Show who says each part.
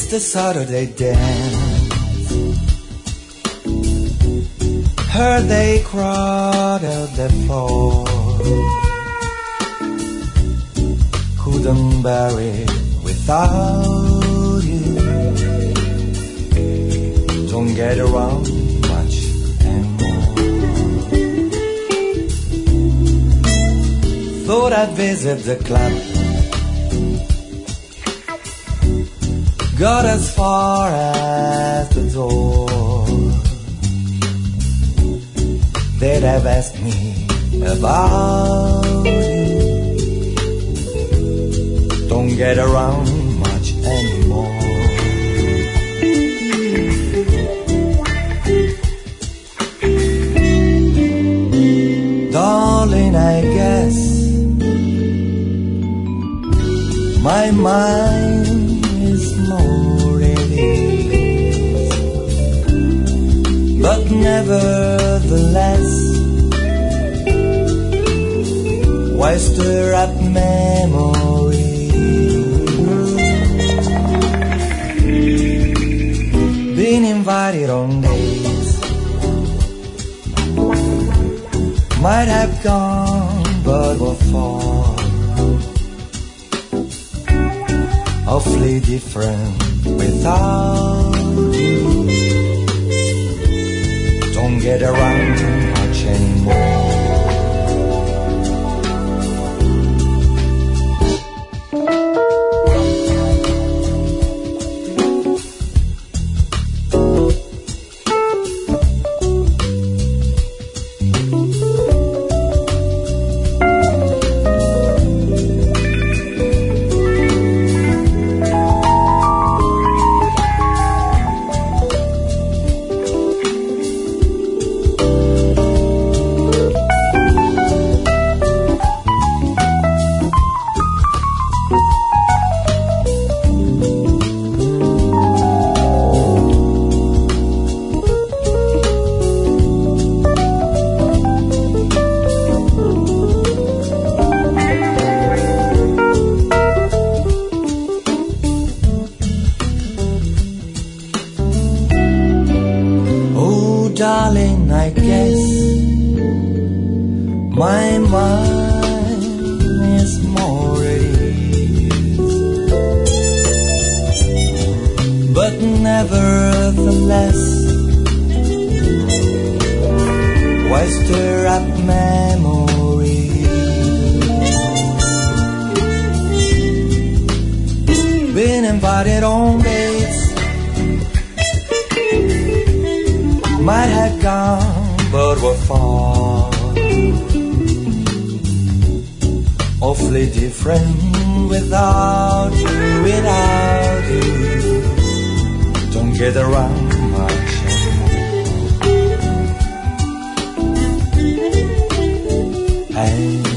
Speaker 1: the Saturday dance. Heard they crowd out the floor. Couldn't bear it without you. Don't get around much anymore. Thought I'd visit the club. Got as far as the door. They'd have asked me about you. Don't get around much anymore. Darling, I guess my mind is more at ease, but nevertheless, why stir up memories? Been invited on dates, might have gone but were far. Awfully different without you. Don't get around much anymore. Darling, I guess my mind is more at ease, but nevertheless, why stir up memories? Been invited on dates, might have gone but were far. Awfully different without you, without you. Don't get around much anymore.